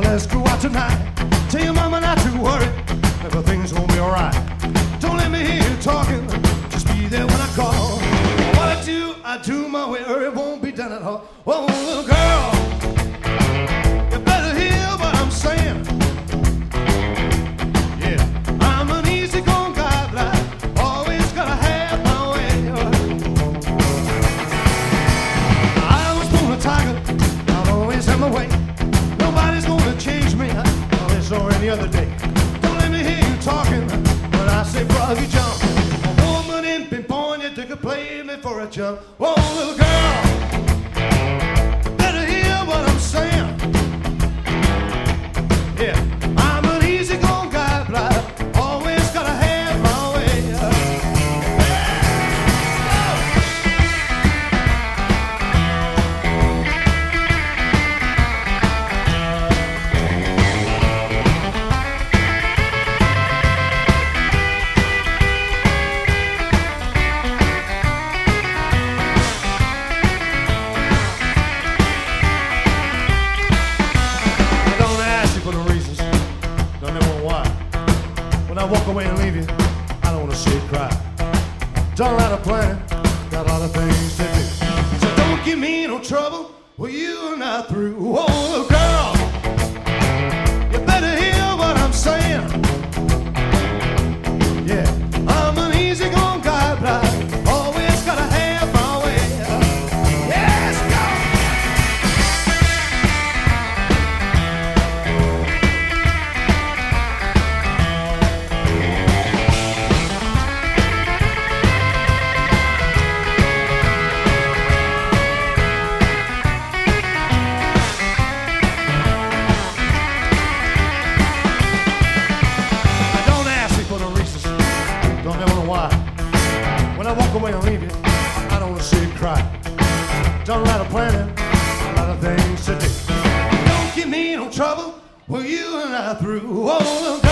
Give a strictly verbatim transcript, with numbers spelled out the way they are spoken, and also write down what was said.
let's go out tonight. Tell your mama not to worry, everything's gonna be alright. Don't let me hear you talking, just be there when I call. What I do, I do my way, or it won't be done at all. Oh, little girl, you better hear what I'm saying. Yeah, I'm an easy-going guy, but I always gotta have my way. I was born a tiger, I'll always have my way. Nobody's gonna change me, this or any other day. Don't let me hear you talking when I say froggy jump. A woman in pinpoint, you could play me for a jump. Whoa, little girl, better hear what I'm saying. Yeah, I'm an easy-going guy, but I always gotta have my way. When I walk away and leave you, I don't wanna see you cry. Done a lot of planning, got a lot of things to do. So don't give me no trouble, well you are not through. Oh, little girl, you better hear what I'm saying. Yeah, I'm an easy-going guy, but I always gotta have my way. Yes, go! When I walk away and leave you, I don't want to see you cry. Done a lot of planning, a lot of things to do. Don't give me no trouble, well you are not through. Oh,